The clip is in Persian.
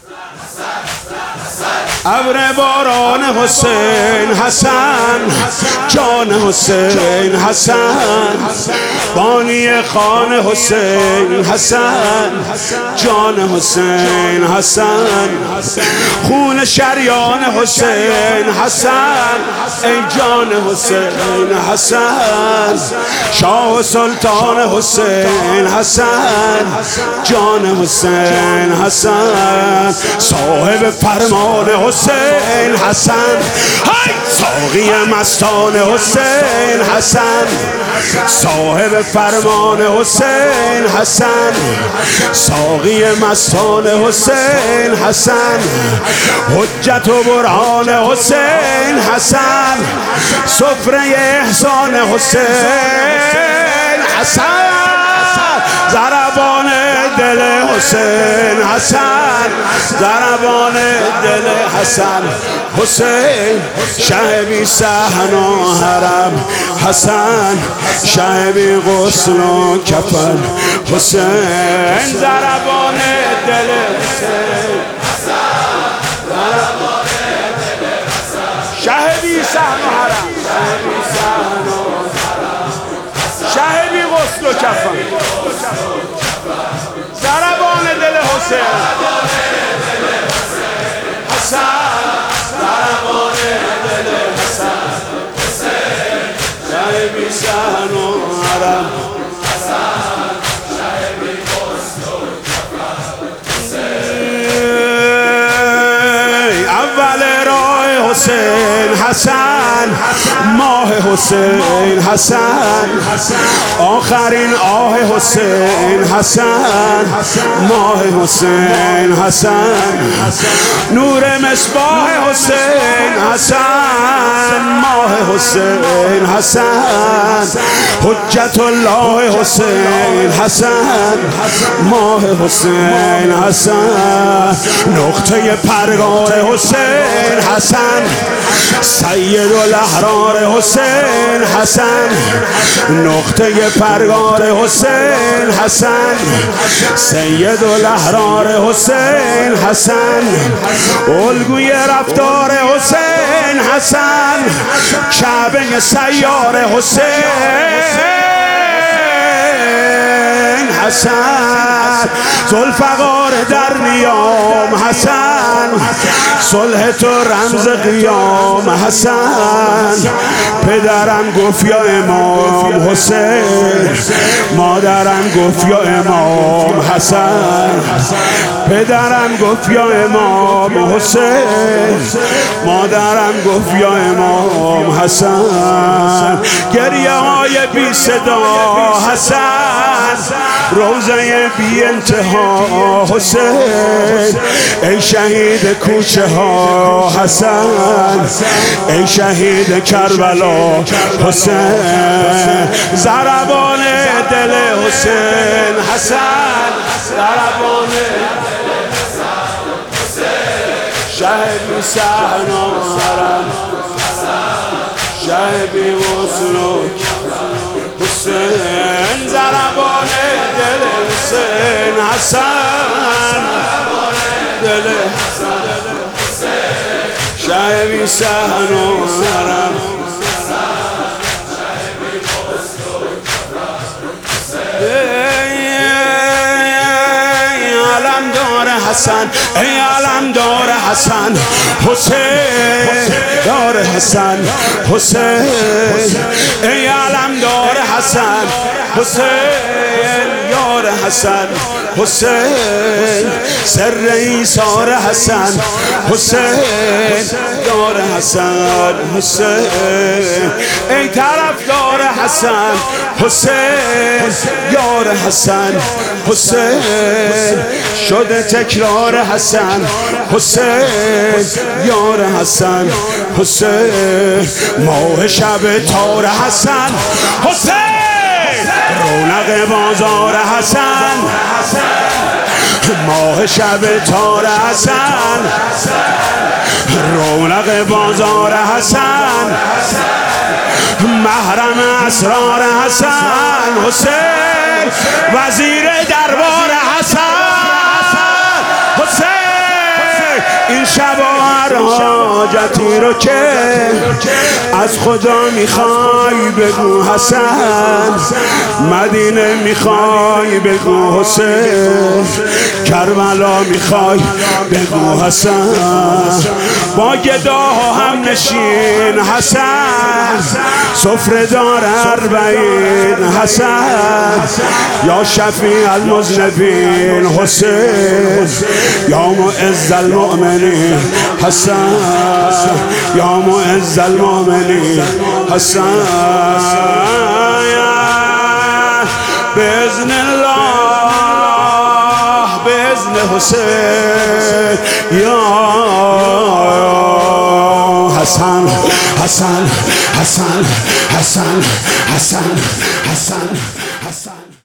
ابر باران حسین حسن، جان حسین حسن، بانی خان حسین حسن، جان حسین حسن، خون شریان حسین حسن، ای جان حسین حسن، شاه و سلطان حسین حسن، جان حسین حسن، صاحب فرمان حسین حسن، ساقی مستان حسین حسن، صاحب فرمان حسین حسن، ساقی مستان حسین حسن، حجت و برهان حسین حسن، سفره احسان حسین حسن، ضربان دل حسین حسن، ضربان دل حسن حسین، شه بی صحن و حرم حسن، شه بی غسل و کفن حسین، ضربان دل حسین حسن، ضربان دل حسن، شه بی صحن و حرم، شه بی صحن و حرم، شه بی غسل و کفن، ضربان دل حسین حسن، ضربان دل حسن حسین، شه بی صحن و حرم حسن، شه بی غسل و کفن حسین، اول راه حسین حسن، ماه حسین حسن، آخرین آه حسین حسن، ماه حسین حسن، نور مصباح حسین حسن، ماه حسین حسن، حجت الله حسین حسن، ماه حسین حسن، نقطه پرگار حسین حسن، سید الاحرار حسین حسن، نقطه پرگار حسین حسن، سید الاحرار حسین حسن، الگوی رفتار حسین حسن، کعبه سیار حسین حسن، ذوالفقار در نیام حسن، صلح تو رمز قیام حسن، پدرم گفت یا امام حسین، مادرم گفت یا امام حسن، پدرم گفت یا امام حسین، مادرم گفت یا امام حسن، گریه های بی صدا حسن، روزه بی انتها حسین، ای شهید کوچه ها حسن، ای شهید کربلا حسین، ضربان دل حسین حسن، ضربان دل حسن حسین، شه بی صحن و حرم شه بی غسل و حسین، ضربان دل حسین حسن، دل شه بی صحن و حرم، علمدار حسن، ای علمدار حسن حسین، دار حسن حسین، ای علمدار حسن حسین، یار حسن حسین، سر ایثار حسن حسین، یار حسن حسین، ای طرفدار حسن حسین، یار حسن حسین، شده تکرار حسن حسین، یار حسن حسین، ماه شب تار حسن حسین، رونق بازار حسن، ماه شب تار حسن، رونق بازار حسن، محرم اسرار حسن حسین، وزیر دربار حسن حسین، حاجتی رو که از خدا میخوای بگو حسن، مدینه میخوای بگو حسین، کربلا میخوای بگو حسن، با گداها هم نشین حسن، سفره دار 40 حسن، یا شفیع المذنبین حسین، یا معز المؤمنین حسن، یا معز المؤمنین حسن، بإذن الله بإذن حسین، یا حسن حسن حسن حسن حسن حسن